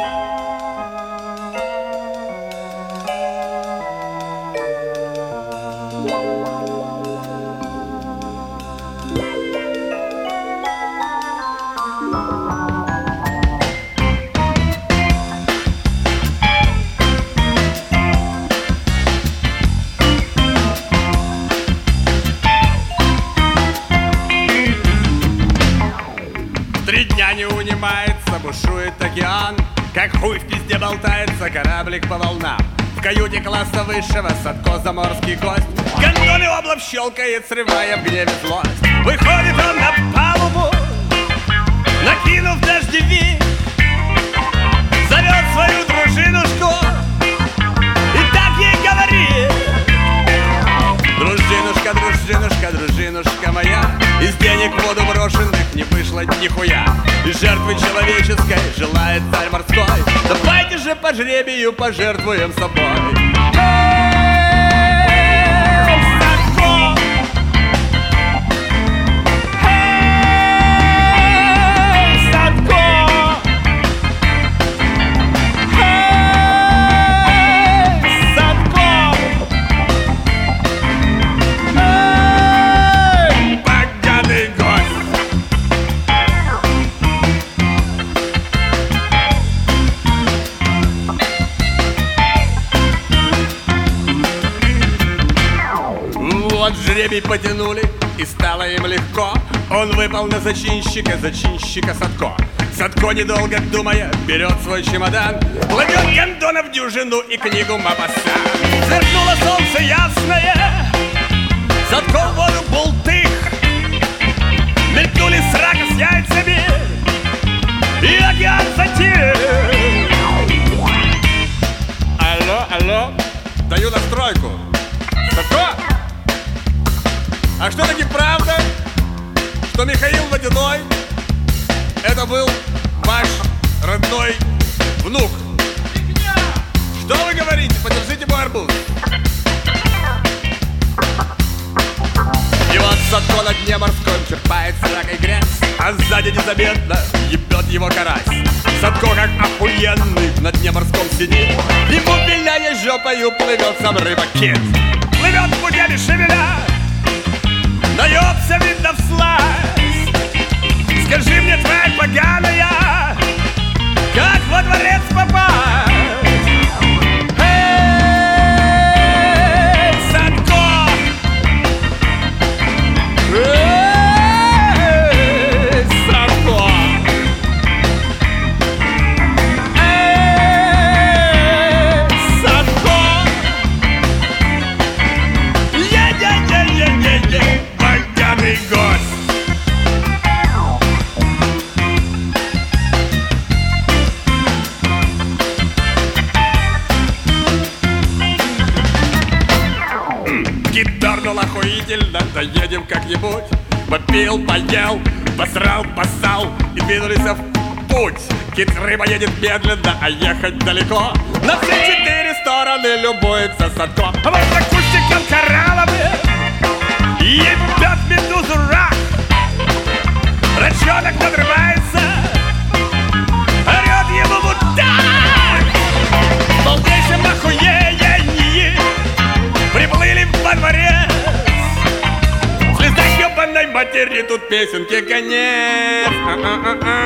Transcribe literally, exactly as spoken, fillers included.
Три дня не унимается, бушует океан, как хуй в пизде болтается кораблик по волнам. В каюте класса высшего Садко заморский гость, гондоны облако щелкает, срывая в гневе злость. Выходит он на палубу, накинув дождевик, зовет свою дружинушку и так ей говорит: дружинушка, дружинушка, дружинушка моя, из денег в воду брошенных не вышло нихуя. И жертвы человеческой желает царь морской: давайте же по жребию пожертвуем собой. Вот жребий потянули, и стало им легко. Он выпал на зачинщика, зачинщика Садко. Садко, недолго думая, берет свой чемодан, кладет гондона в дюжину и книгу Мапасан. Сверкнуло солнце ясное, Садко в воду бултых, мелькнули срака с яйцами, и океан затих. Алло, алло, даю настройку. Садко? А что таки правда, что Михаил Водяной — это был ваш родной внук? Что вы говорите? Подержите мой арбуз. И вот Садко на дне морском черпает сракой грязь, а сзади незаметно ебет его карась. Садко, как охуенный, на дне морском сидит, ему виляя жопою плывет сам рыба-кит. Плывет путями шевеля, дается, видно, всласть. Скажи мне, тварь поганая, как во дворец попасть? Эй, Садко! Эй, Садко! Эй, Садко! Е-е-е-е-е-е! Богатый гость! Гитарнул охуительно, доедем как-нибудь. Попил, поел, посрал, поссал и двинулись в путь. Кит-рыба едет медленно, а ехать далеко. На все четыре стороны любуется Садко. А вот за кустиком коралловым ебет медузу рак. Рачонок надрывается, орет ему мудак. В полнейшем охуении приплыли во дворец. Слезай ебаной матери, тут песенки конец. А-а-а-а.